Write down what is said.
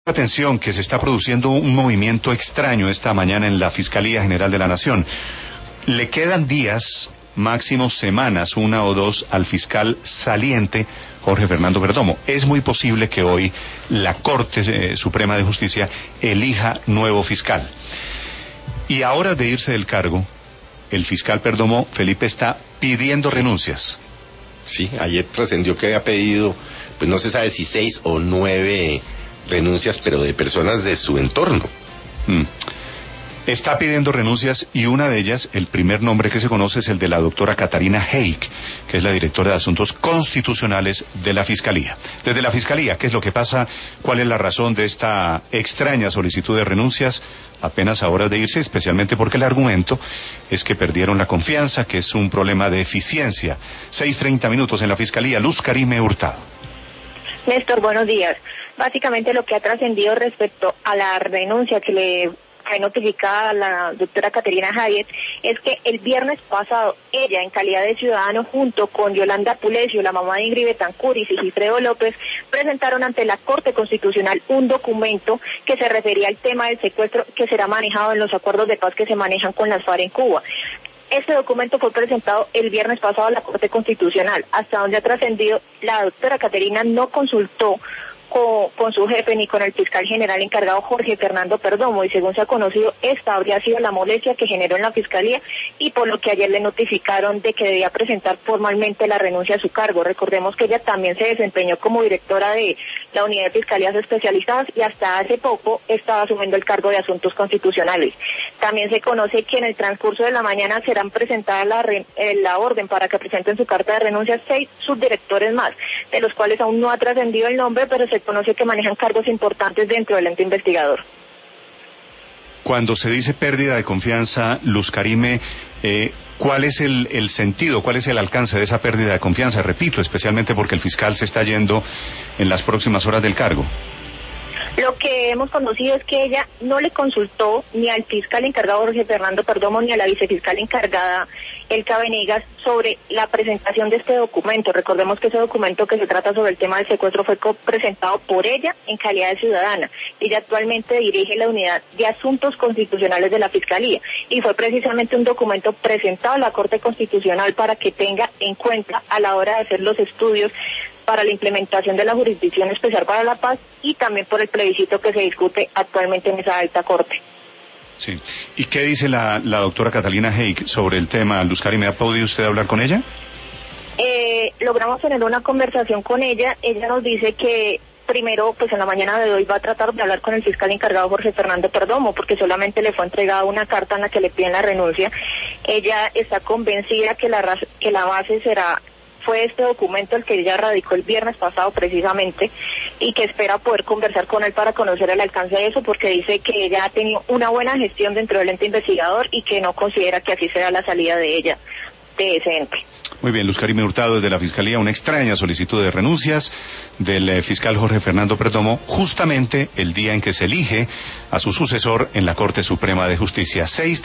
Atención, que se está produciendo un movimiento extraño esta mañana en la Fiscalía General de la Nación. Le quedan días, máximo semanas, una o dos, al fiscal saliente Jorge Fernando Perdomo. Es muy posible que hoy la Corte Suprema de Justicia elija nuevo fiscal. Y a horas de irse del cargo, el fiscal Perdomo, Felipe, está pidiendo renuncias. Sí, ayer trascendió que había pedido, pues no se sabe si 6 o 9 renuncias, pero de personas de su entorno. Está pidiendo renuncias y una de ellas, el primer nombre que se conoce es el de la doctora Catarina Heik, que es la directora de Asuntos Constitucionales de la Fiscalía. Desde la Fiscalía, ¿qué es lo que pasa? ¿Cuál es la razón de esta extraña solicitud de renuncias? Apenas a horas de irse, especialmente porque el argumento es que perdieron la confianza, que es un problema de eficiencia. 6:30 minutos en la Fiscalía. Luz Karime Hurtado. Néstor, buenos días. Básicamente lo que ha trascendido respecto a la renuncia que le fue notificada a la doctora Catarina Hayek es que el viernes pasado ella, en calidad de ciudadano, junto con Yolanda Pulesio, la mamá de Ingrid Betancourt, y Sigifredo López, presentaron ante la Corte Constitucional un documento que se refería al tema del secuestro que será manejado en los acuerdos de paz que se manejan con las FARC en Cuba. Este documento fue presentado el viernes pasado a la Corte Constitucional. Hasta donde ha trascendido, la doctora Catarina no consultó con su jefe ni con el fiscal general encargado Jorge Fernando Perdomo, y según se ha conocido, esta habría sido la molestia que generó en la Fiscalía, y por lo que ayer le notificaron de que debía presentar formalmente la renuncia a su cargo. Recordemos que ella también se desempeñó como directora de la Unidad de Fiscalías Especializadas y hasta hace poco estaba asumiendo el cargo de Asuntos Constitucionales. También se conoce que en el transcurso de la mañana serán presentadas la orden para que presenten su carta de renuncia 6 subdirectores más, de los cuales aún no ha trascendido el nombre, pero se conoce que manejan cargos importantes dentro del ente investigador. Cuando se dice pérdida de confianza, Luz Karime, ¿cuál es el sentido, cuál es el alcance de esa pérdida de confianza? Repito, especialmente porque el fiscal se está yendo en las próximas horas del cargo. Lo que hemos conocido es que ella no le consultó ni al fiscal encargado Jorge Fernando Perdomo ni a la vicefiscal encargada Elka Venegas sobre la presentación de este documento. Recordemos que ese documento que se trata sobre el tema del secuestro fue presentado por ella en calidad de ciudadana. Ella actualmente dirige la Unidad de Asuntos Constitucionales de la Fiscalía y fue precisamente un documento presentado a la Corte Constitucional para que tenga en cuenta a la hora de hacer los estudios para la implementación de la Jurisdicción Especial para la Paz y también por el plebiscito que se discute actualmente en esa alta corte. Sí. ¿Y qué dice la doctora Catalina Heik sobre el tema? Luz Karime, ¿ha podido usted hablar con ella? Logramos tener una conversación con ella. Ella nos dice que primero, pues en la mañana de hoy va a tratar de hablar con el fiscal encargado Jorge Fernando Perdomo, porque solamente le fue entregada una carta en la que le piden la renuncia. Ella está convencida que la base fue este documento el que ella radicó el viernes pasado precisamente, y que espera poder conversar con él para conocer el alcance de eso, porque dice que ella ha tenido una buena gestión dentro del ente investigador y que no considera que así sea la salida de ella de ese ente. Muy bien, Luz Karime Hurtado, desde la Fiscalía, una extraña solicitud de renuncias del fiscal Jorge Fernando Perdomo, justamente el día en que se elige a su sucesor en la Corte Suprema de Justicia.